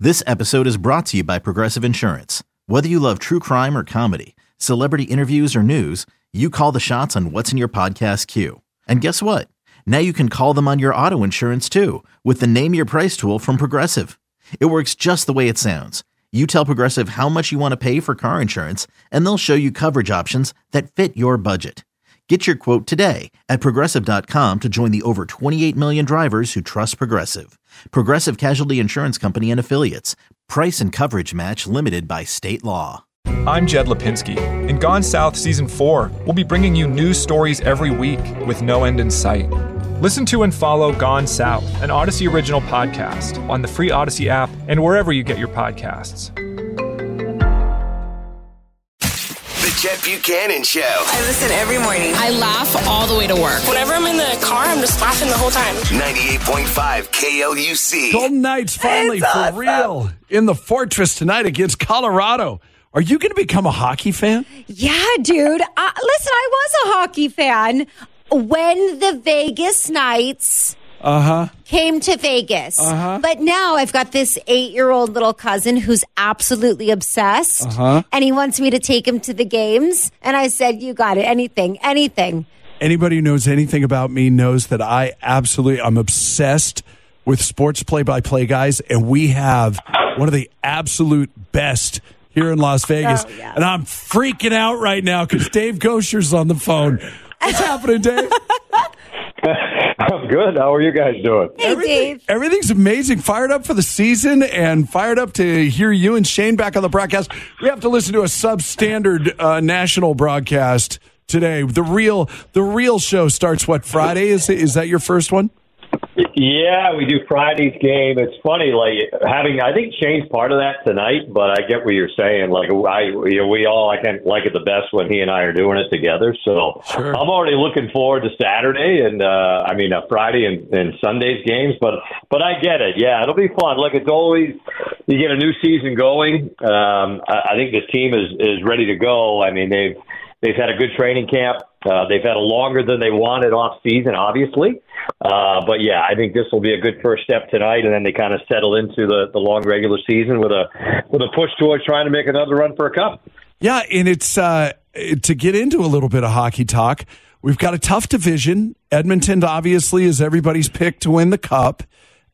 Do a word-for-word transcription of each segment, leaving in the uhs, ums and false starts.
This episode is brought to you by Progressive Insurance. Whether you love true crime or comedy, celebrity interviews or news, you call the shots on what's in your podcast queue. And guess what? Now you can call them on your auto insurance too with the Name Your Price tool from Progressive. It works just the way it sounds. You tell Progressive how much you want to pay for car insurance, and they'll show you coverage options that fit your budget. Get your quote today at Progressive dot com to join the over twenty-eight million drivers who trust Progressive. Progressive Casualty Insurance Company and Affiliates. Price and coverage match limited by state law. I'm Jed Lipinski. In Gone South Season four, we'll be bringing you news stories every week with no end in sight. Listen to and follow Gone South, an Odyssey original podcast, on the free Odyssey app and wherever you get your podcasts. The Chet Buchanan Show. I listen every morning. I laugh all the way to work. Whenever I'm in the car, I'm just laughing the whole time. ninety-eight point five K L U C. Golden Knights finally It's for awesome. real in the Fortress tonight against Colorado. Are you going to become a hockey fan? Yeah, dude. Uh, listen, I was a hockey fan when the Vegas Knights Uh-huh. came to Vegas. Uh-huh. But now I've got this eight-year-old little cousin who's absolutely obsessed. Uh-huh. And he wants me to take him to the games. And I said, you got it. Anything, anything. Anybody who knows anything about me knows that I absolutely, I'm obsessed with sports play-by-play guys, and we have one of the absolute best here in Las Vegas. Oh, yeah. And I'm freaking out right now because Dave Gosher's on the phone. What's happening, Dave? I'm good. How are you guys doing? Hey, Everything, Dave. everything's amazing. Fired up for the season and fired up to hear you and Shane back on the broadcast. We have to listen to a substandard uh, national broadcast today. The real, the real show starts what, Friday? Is is that your first one? Yeah, we do Friday's game. It's funny, like having. I think Shane's part of that tonight, but I get what you're saying. Like I, you know, we all, I can like it the best when he and I are doing it together. So Sure. I'm already looking forward to Saturday and uh, I mean uh, Friday and, and Sunday's games. But but I get it. Yeah, it'll be fun. Look, it's always you get a new season going. Um, I, I think this team is is ready to go. I mean they've they've had a good training camp. Uh, they've had a longer than they wanted off season, obviously. Uh, but yeah, I think this will be a good first step tonight, and then they kind of settle into the, the long regular season with a with a push towards trying to make another run for a cup. Yeah, and it's uh, to get into a little bit of hockey talk. We've got a tough division. Edmonton obviously is everybody's pick to win the cup.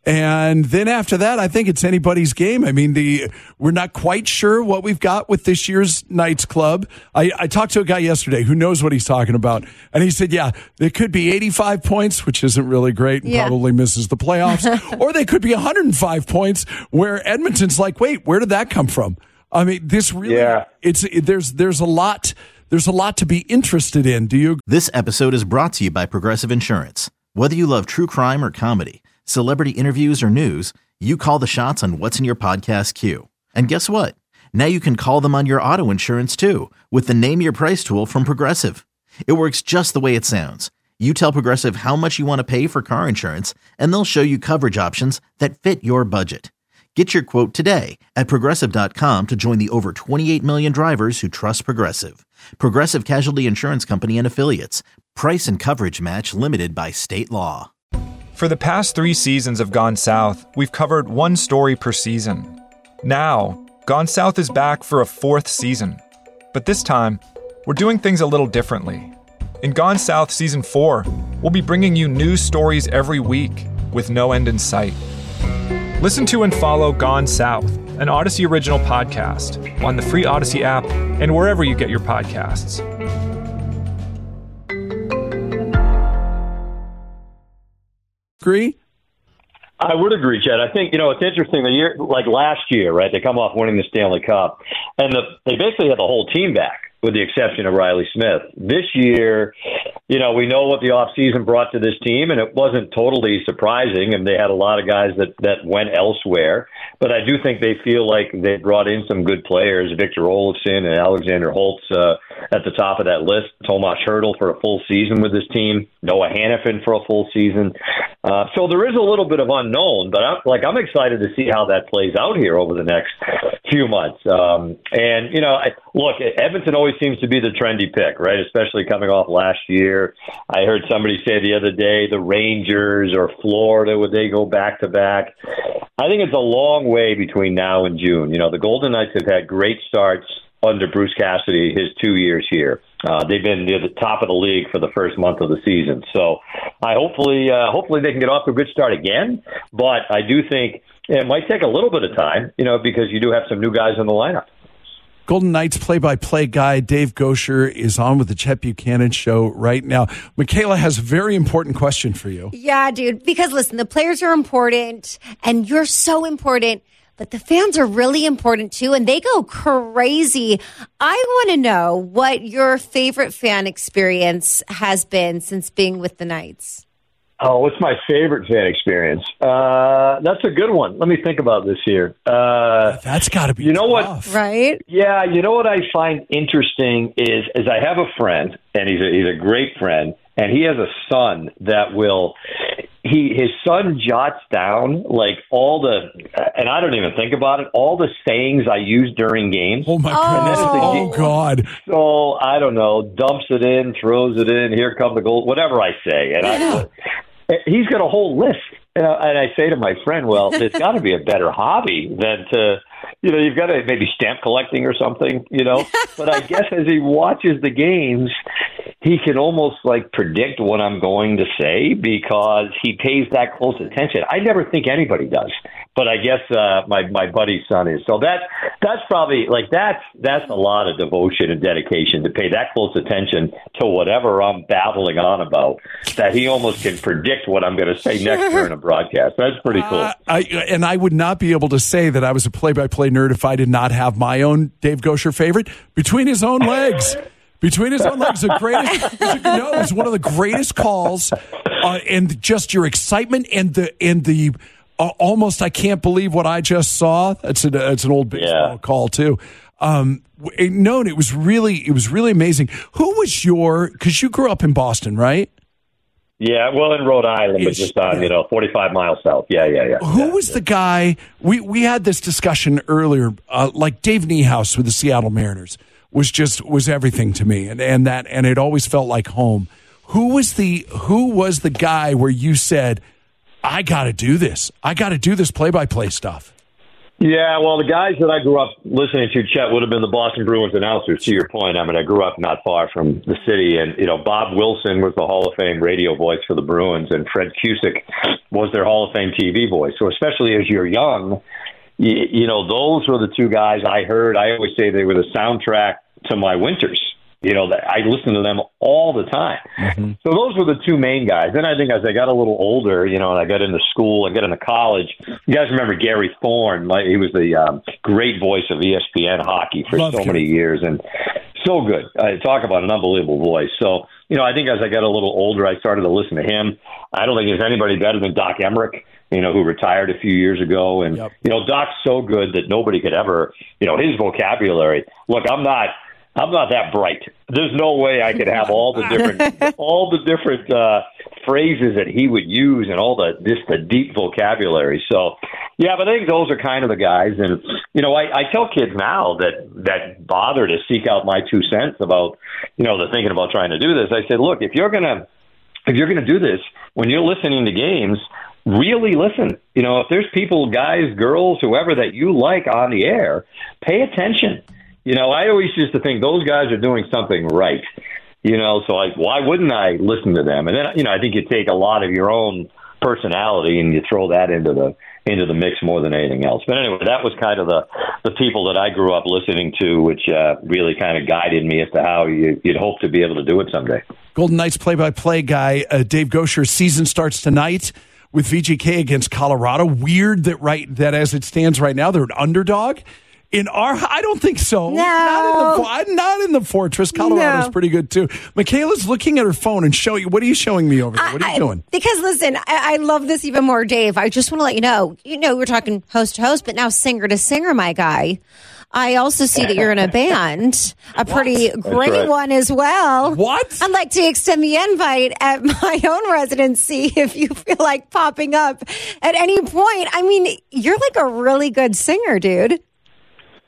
And then after that, I think it's anybody's game. I mean, the we're not quite sure what we've got with this year's Knights club. I, I talked to a guy yesterday who knows what he's talking about. And he said, yeah, there could be eighty-five points, which isn't really great and Yeah. probably misses the playoffs. Or they could be one hundred five points where Edmonton's like, wait, where did that come from? I mean, this really, Yeah. it's it, there's there's a lot there's a lot to be interested in. Do you? This episode is brought to you by Progressive Insurance. Whether you love true crime or comedy, celebrity interviews or news, you call the shots on what's in your podcast queue. And guess what? Now you can call them on your auto insurance too with the Name Your Price tool from Progressive. It works just the way it sounds. You tell Progressive how much you want to pay for car insurance, and they'll show you coverage options that fit your budget. Get your quote today at Progressive dot com to join the over twenty-eight million drivers who trust Progressive. Progressive Casualty Insurance Company and Affiliates. Price and coverage match limited by state law. For the past three seasons of Gone South, we've covered one story per season. Now, Gone South is back for a fourth season. But this time, we're doing things a little differently. In Gone South Season four, we'll be bringing you news stories every week with no end in sight. Listen to and follow Gone South, an Odyssey original podcast, on the free Odyssey app and wherever you get your podcasts. Agree? I would agree, Chad. I think, you know, it's interesting. The year, like last year, right, they come off winning the Stanley Cup, and the, they basically had the whole team back, with the exception of Riley Smith. This year, you know, we know what the offseason brought to this team, and it wasn't totally surprising, and they had a lot of guys that, that went elsewhere. But I do think they feel like they brought in some good players, Victor Olofsson and Alexander Holtz uh, at the top of that list, Tomas Hertl for a full season with this team, Noah Hannafin for a full season. Uh, so there is a little bit of unknown, but I'm, like I'm excited to see how that plays out here over the next few months. Um, and, you know, I, look, Edmonton always seems to be the trendy pick, right? Especially coming off last year. I heard somebody say the other day the Rangers or Florida, would they go back to back? I think it's a long way between now and June. You know, the Golden Knights have had great starts under Bruce Cassidy his two years here. Uh, they've been near the top of the league for the first month of the season. So I hopefully, uh, hopefully they can get off to a good start again. But I do think it might take a little bit of time, you know, because you do have some new guys in the lineup. Golden Knights play-by-play guy Dave Gosher is on with the Chet Buchanan Show right now. Michaela has a very important question for you. Yeah, dude, because listen, the players are important, and you're so important, but the fans are really important too, and they go crazy. I want to know what your favorite fan experience has been since being with the Knights. Oh, what's my favorite fan experience? Uh, that's a good one. Let me think about this here. Uh, that's got to be you know tough. What, right? Yeah, you know what I find interesting is, is I have a friend, and he's a, he's a great friend, and he has a son that will. He his son jots down like all the, and I don't even think about it, all the sayings I use during games. Oh my goodness! Oh God! So I don't know, dumps it in, throws it in. Here come the goal, whatever I say, and I. He's got a whole list. And I say to my friend, well, there's got to be a better hobby than to, you know, you've got to maybe stamp collecting or something, you know. But I guess as he watches the games, he can almost like predict what I'm going to say because he pays that close attention. I never think anybody does. But I guess uh, my my buddy's son is. So that that's probably like that's that's a lot of devotion and dedication to pay that close attention to whatever I'm babbling on about, that he almost can predict what I'm going to say next during a broadcast. That's pretty cool. Uh, I, and I would not be able to say that I was a play-by-play nerd if I did not have my own Dave Gosher favorite, Between His Own Legs. Between His Own Legs, the greatest. No, it was one of the greatest calls, uh, and just your excitement and the and the. Uh, almost, I can't believe what I just saw. That's an, it's an old baseball yeah. call too. Um, no, it was really, it was really amazing. Who was your? Because you grew up in Boston, right? Yeah, well, in Rhode Island, but It's, just on yeah. you know forty-five miles south. Yeah, yeah, yeah. Who yeah, was yeah. the guy? We we had this discussion earlier. Uh, like Dave Niehaus with the Seattle Mariners was just was everything to me, and and that and it always felt like home. Who was the Who was the guy where you said, I got to do this. I got to do this play-by-play stuff. Yeah, well, the guys that I grew up listening to, Chet, would have been the Boston Bruins announcers, to your point. I mean, I grew up not far from the city, and, you know, Bob Wilson was the Hall of Fame radio voice for the Bruins, and Fred Cusick was their Hall of Fame T V voice. So especially as you're young, you, you know, those were the two guys I heard. I always say they were the soundtrack to my winters. You know, I listened to them all the time. Mm-hmm. So those were the two main guys. Then I think as I got a little older, you know, and I got into school, I got into college, you guys remember Gary Thorne? He was the um, great voice of E S P N hockey for Love so Gary. many years. And so good. I talk about an unbelievable voice. So, you know, I think as I got a little older, I started to listen to him. I don't think there's anybody better than Doc Emmerich, you know, who retired a few years ago. And, yep. you know, Doc's so good that nobody could ever, you know, his vocabulary. Look, I'm not. I'm not that bright. There's no way I could have all the different all the different uh, phrases that he would use and all the just the deep vocabulary. So, yeah, but I think those are kind of the guys. And you know, I, I tell kids now that that bother to seek out my two cents about you know they're thinking about trying to do this. I said, look, if you're gonna if you're gonna do this when you're listening to games, really listen. You know, if there's people, guys, girls, whoever that you like on the air, pay attention. You know, I always used to think those guys are doing something right, you know, so like, why wouldn't I listen to them? And then, you know, I think you take a lot of your own personality and you throw that into the into the mix more than anything else. But anyway, that was kind of the, the people that I grew up listening to, which uh, really kind of guided me as to how you, you'd hope to be able to do it someday. Golden Knights play-by-play guy, uh, Dave Gosher's season starts tonight with V G K against Colorado. Weird that right that as it stands right now, they're an underdog. In our, I don't think so. No. Not in the, not in the Fortress. Colorado's No. pretty good, too. Michaela's looking at her phone and show you. What are you showing me over there? What are you I, doing? Because, listen, I, I love this even more, Dave. I just want to let you know, you know, we're talking host to host, but now singer to singer, my guy. I also see that you're in a band, a pretty great right. one as well. What? I'd like to extend the invite at my own residency if you feel like popping up at any point. I mean, you're like a really good singer, dude.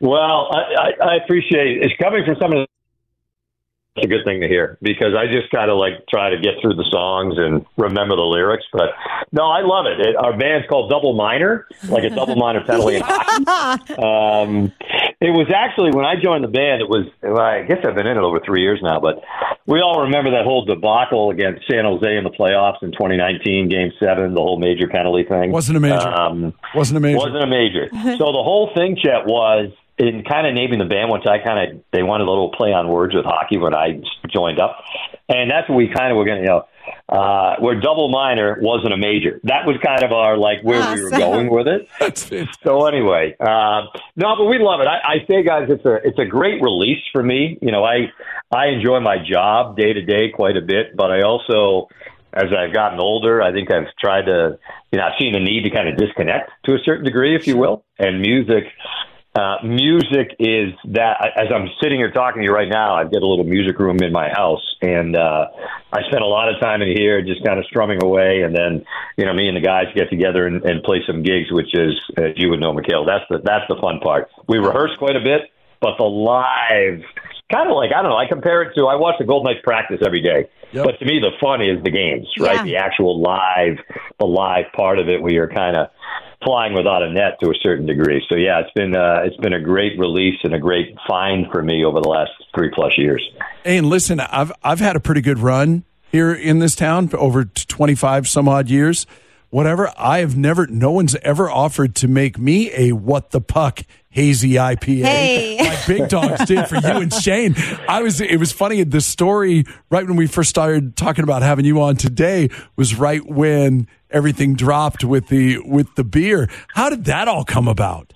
Well, I, I, I appreciate it. It's coming from someone. It's a good thing to hear because I just kind of like try to get through the songs and remember the lyrics. But no, I love it. it our band's called Double Minor, like a double minor penalty in hockey. Um, it was actually when I joined the band. It was well, I guess I've been in it over three years now, but we all remember that whole debacle against San Jose in the playoffs in twenty nineteen, Game Seven, the whole major penalty thing. Wasn't a major. Um, wasn't a major. Wasn't a major. So the whole thing, Chet, was. In kind of naming the band, which I kind of, they wanted a little play on words with hockey when I joined up. And that's what we kind of were going to, you know, uh, where double minor wasn't a major. That was kind of our, like, where awesome. we were going with it. That's fantastic. So anyway, uh, no, but we love it. I, I say, guys, it's a, it's a great release for me. You know, I, I enjoy my job day to day quite a bit, but I also, as I've gotten older, I think I've tried to, you know, I've seen the need to kind of disconnect to a certain degree, if you will. And music, Uh, music is that, as I'm sitting here talking to you right now, I've got a little music room in my house, and uh, I spend a lot of time in here just kind of strumming away, and then, you know, me and the guys get together and, and play some gigs, which is, as you would know, Mikhail, that's the, that's the fun part. We rehearse quite a bit, but the live, kind of like, I don't know, I compare it to, I watch the Golden Knights practice every day, yep. But to me, the fun is the games, right? Yeah. The actual live, the live part of it where you're kind of flying without a net to a certain degree. So yeah, it's been uh, it's been a great release and a great find for me over the last three plus years. Hey, and listen, I've I've had a pretty good run here in this town for over twenty-five some odd years. Whatever, I have never, no one's ever offered to make me a What the Puck hazy I P A hey. like Big Dogs did for you and Shane. I was, it was funny. The story right when we first started talking about having you on today was right when everything dropped with the with the beer. How did that all come about?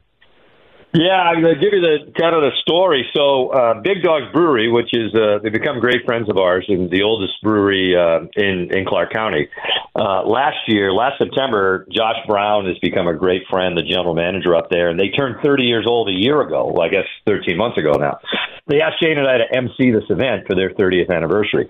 Yeah, I'm going to give you the kind of the story. So, uh, Big Dogs Brewery, which is uh, they become great friends of ours, and the oldest brewery uh, in in Clark County. Uh, last year, last September, Josh Brown has become a great friend, the general manager up there, and they turned thirty years old a year ago. Well, I guess thirteen months ago now. They asked Shane and I to emcee this event for their thirtieth anniversary,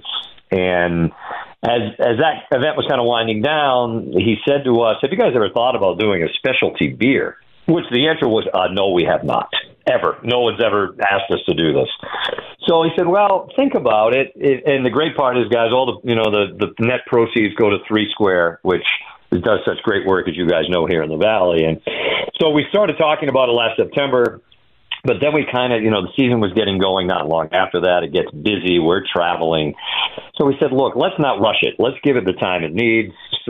and as as that event was kind of winding down, he said to us, "Have you guys ever thought about doing a specialty beer?" Which the answer was, uh, no, we have not. Ever. No one's ever asked us to do this. So he said, well, think about it. it and the great part is, guys, all the, you know, the, the net proceeds go to Three Square, which does such great work, as you guys know, here in the Valley. And so we started talking about it last September. But then we kind of, you know, the season was getting going not long after that. It gets busy. We're traveling. So we said, look, let's not rush it. Let's give it the time it needs.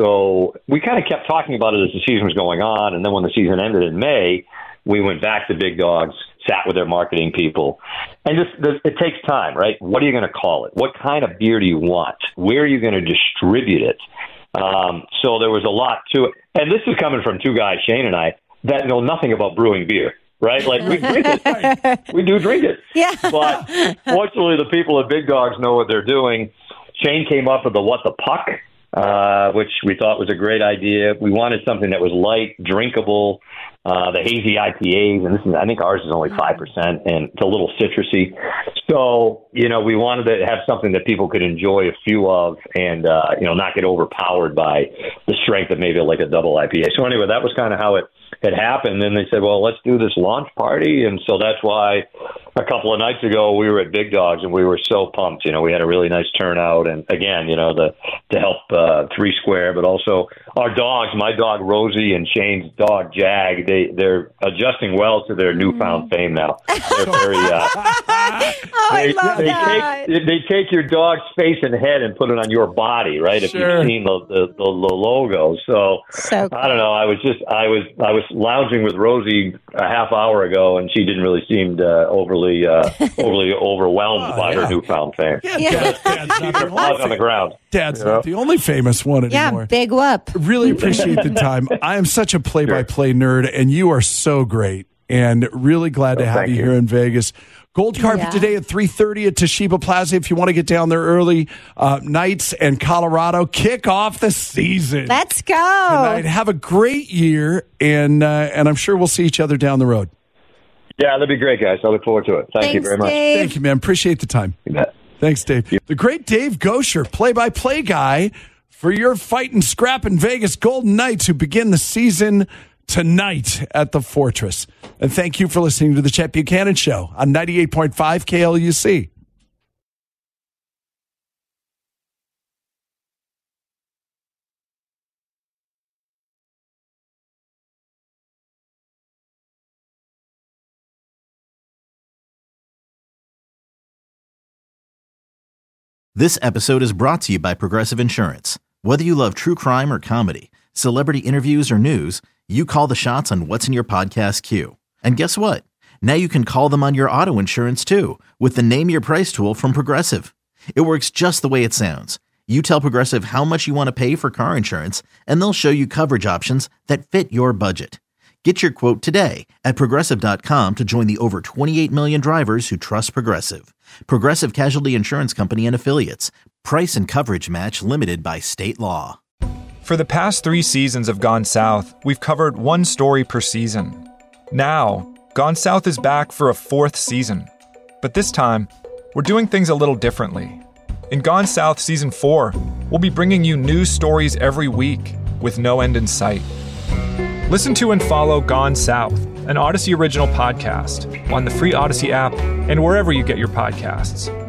So we kind of kept talking about it as the season was going on. And then when the season ended in May, we went back to Big Dogs, sat with their marketing people. And just, it takes time, right? What are you going to call it? What kind of beer do you want? Where are you going to distribute it? Um, so there was a lot to it. And this is coming from two guys, Shane and I, that know nothing about brewing beer. Right? Like, we drink it. We do drink it. Yeah. But fortunately, the people at Big Dogs know what they're doing. Shane came up with the What the Puck, uh, which we thought was a great idea. We wanted something that was light, drinkable, uh, the hazy I P As, and this is, I think ours is only five percent, and it's a little citrusy. So, you know, we wanted to have something that people could enjoy a few of and, uh, you know, not get overpowered by the strength of maybe like a double I P A. So anyway, that was kind of how it it happened. Then they said, well, let's do this launch party. And so that's why a couple of nights ago we were at Big Dogs and we were so pumped. You know, we had a really nice turnout. And again, you know, the to help uh, Three Square, but also our dogs, my dog Rosie and Shane's dog Jag, they, they're adjusting well to their newfound fame now. They're very, uh, oh, they, I love they that. Take, they take your dog's face and head and put it on your body, right? If Sure. you've seen the, the, the, the logo. So, So cool. I don't know. I was just, I was, I was lounging with Rosie a half hour ago, and she didn't really seem uh, overly, uh, overly overwhelmed Oh, by yeah. her newfound fame. Yeah, Yeah. Dad, Dad's not the Out on the only, ground. Dad's You know? not the only famous one Yeah, anymore. big whoop. Really appreciate the time. I am such a play-by-play nerd, and you are so great. And really glad to Oh, have thank you, you. here in Vegas. Gold carpet Yeah. today at three thirty at Toshiba Plaza. If you want to get down there early, uh, Knights and Colorado kick off the season. Let's go. tonight. Have a great year, and uh, and I'm sure we'll see each other down the road. Yeah, that'd be great, guys. I look forward to it. Thank Thanks, you very much. Dave. Thank you, man. Appreciate the time. You bet. Thanks, Dave. The great Dave Gosher, play-by-play guy for your fighting, scrapping Vegas Golden Knights, who begin the season tonight at the Fortress. And thank you for listening to the Chet Buchanan Show on ninety-eight point five K L U C. This episode is brought to you by Progressive Insurance. Whether you love true crime or comedy, celebrity interviews or news, you call the shots on what's in your podcast queue. And guess what? Now you can call them on your auto insurance too with the Name Your Price tool from Progressive. It works just the way it sounds. You tell Progressive how much you want to pay for car insurance, and they'll show you coverage options that fit your budget. Get your quote today at Progressive dot com to join the over twenty-eight million drivers who trust Progressive. Progressive Casualty Insurance Company and Affiliates. Price and coverage match limited by state law. For the past three seasons of Gone South, we've covered one story per season. Now, Gone South is back for a fourth season. But this time, we're doing things a little differently. In Gone South Season four, we'll be bringing you news stories every week with no end in sight. Listen to and follow Gone South, an Odyssey original podcast, on the free Odyssey app and wherever you get your podcasts.